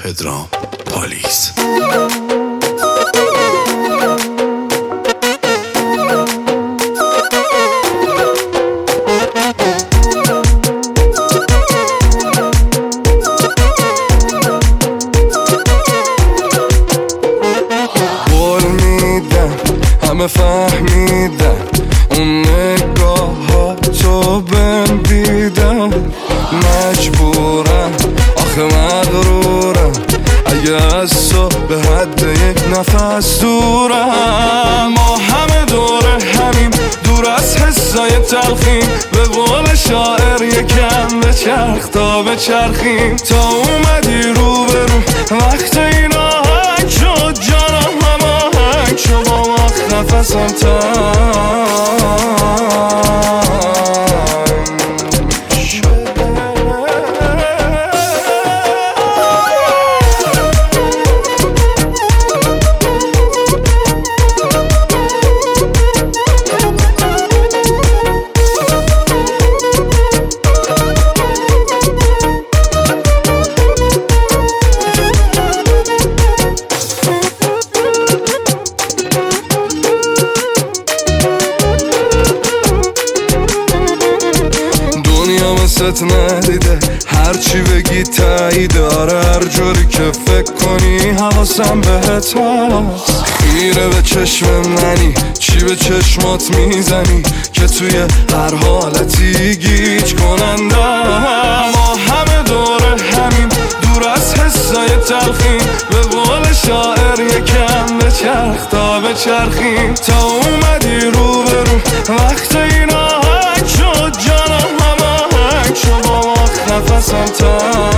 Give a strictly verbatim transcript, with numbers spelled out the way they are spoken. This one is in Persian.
پدرام پالیس. قول میدم همه فهمیدن اون نگاه ها تو بهم دیدن، مجبورم آخه مغرورم اگه از تو به حد یک نفس دورم. ما همه دور همیم، دور از حسای تلخیم، به قول شاعر یکم به چرخ تا به چرخیم. تا اومدی رو به رو وقت این آهنگ شد، جانم هماهنگ شد با وقت نفسم تنگ شد. ست ندیده هرچی بگی تایید داره، هر جوری که فکر کنی حواسم بهت هست. خیره به چشم منی، چی به چشمات میزنی که توی هر حالتی گیج کننده. ما همه دور همین، دور از حسای تلخیم، به قول شاعر یکم به چرخ تا به چرخیم. تا اومدی رو به رو وقت این آهنگ شد، جانم هماهنگ شد با وقت نفسم تنگ